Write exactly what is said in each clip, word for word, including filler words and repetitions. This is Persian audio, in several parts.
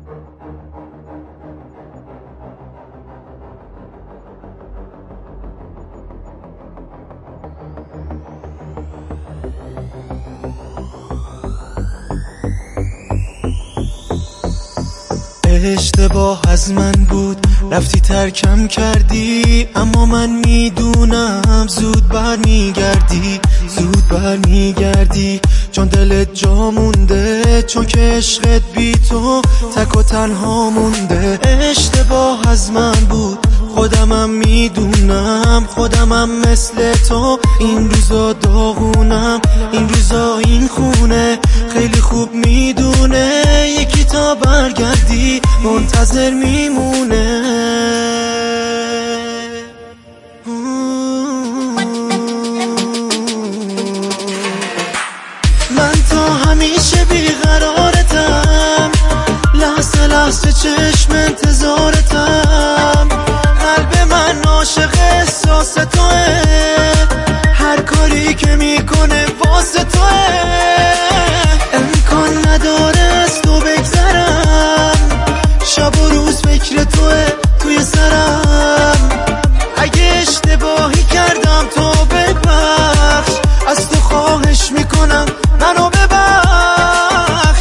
اشتباه از من بود، رفتی ترکم کردی، اما من میدونم زود برمیگردی، زود برمیگردی، چون دلت جا مونده، چون که عشقت بی تو تک و تنها مونده. اشتباه از من بود، خودمم میدونم، خودمم مثل تو این روزا داغونم، این روزا این خونه خیلی خوب میدونه یکی تا برگردی منتظر میمونه. من تا همیشه بیقرارتم، لحظه لحظه چشم انتظارتم، قلب من عاشق احساس توه، هر کاری که میکنه واسه توه، امکان نداره از تو بگذرم، شب و روز فکر توه توی سرم، اگه اشتباهی کردم تو ببخش، از تو خواهش میکنم منو ببخش.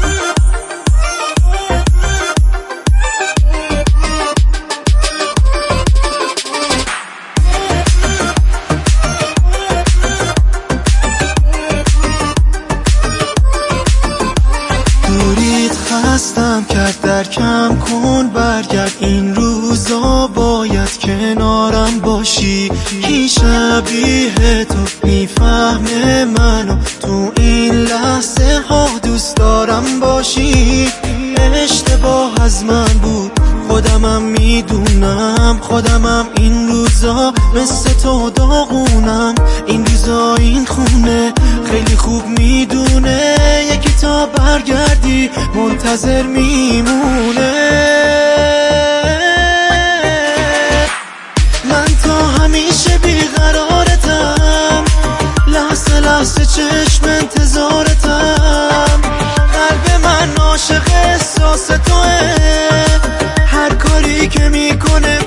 دوریت خستم کرد، درکم کن برگرد، این روزا باید کنارم باشی، کی شبیه تو میفهمه منو تو این لحظه ها دوست دارم باشی. اشتباه از من بود، خودمم میدونم، خودمم این روزا مثل تو داغونم، این روزا این خونه خیلی خوب میدونه یکی تا برگردی منتظر میمونه. من تا همیشه بیقرارتم، لحظه لحظه چشم انتظارتم، قلب من عاشق احساس توه، هر کاری که میکنه